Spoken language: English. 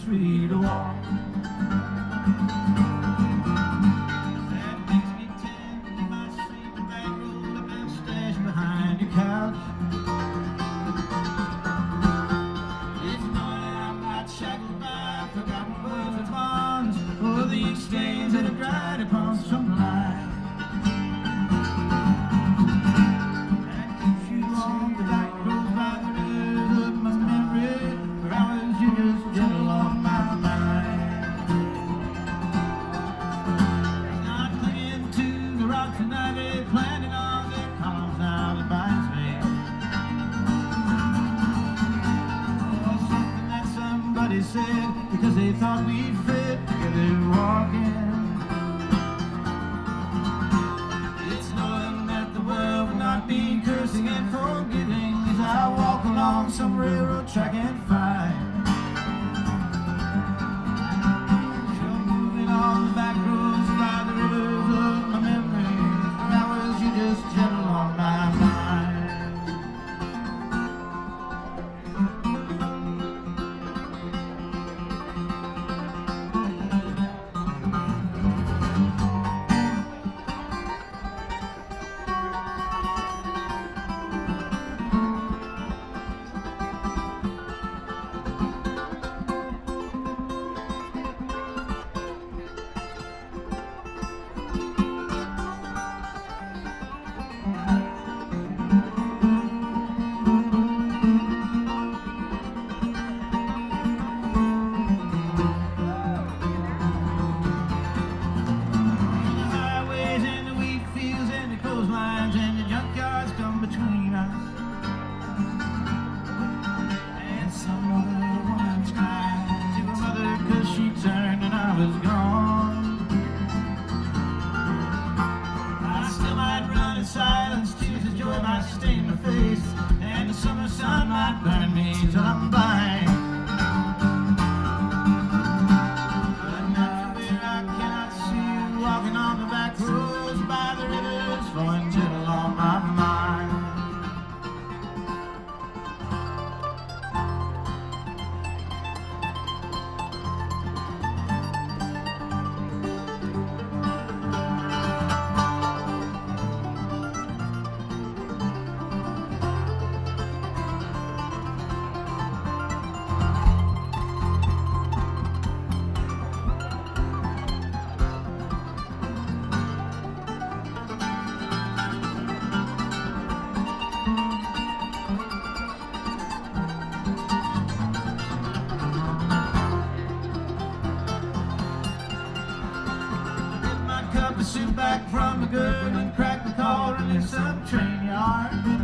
free to walk. That makes me tend you might see the back road I've been stashed behind your couch. It's knowing I'm not shackled by forgotten words and bonds, or the ink stains that have dried upon some line. Planning on their columns now that binds me. Or something that somebody said because they thought we'd fit together walking. It's knowing that the world will not be cursing and forgiving as I walk along some railroad track and find you're moving on the back roads by the rivers of my memory. Just gentle on my mind. Between us and some other woman's crying to her mother cause she turned and I was gone. I still might run in silence, tears of joy might stain my face, and the summer sun might burn me till I'm blind. But now where I cannot see you walking on the back roads by the rivers, flowing gentle on my mind. Sit back from the good and crack the cauldron in some train yard.